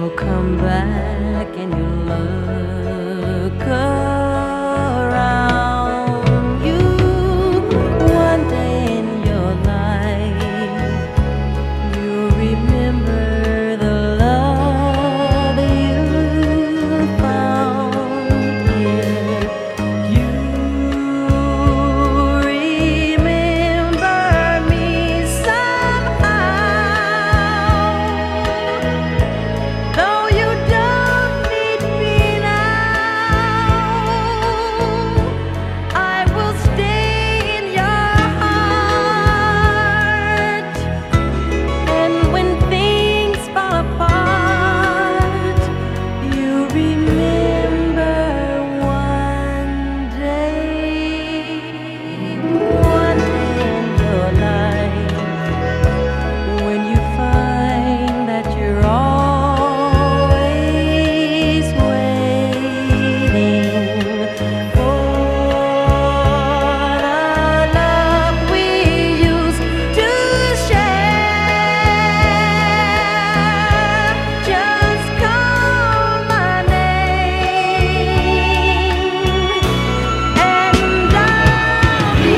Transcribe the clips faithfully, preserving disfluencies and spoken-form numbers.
you'll come back and you'll look around you. One day in your life, you'll remember the love you found here. You remember me somehow, though you don't need me now. I will stay in your heart, and when things fall apart, you remember one day, one day in your life, when you find that you're always waiting for the love we used to share. Just call my name and I'll be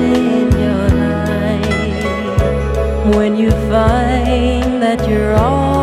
when you find that you're all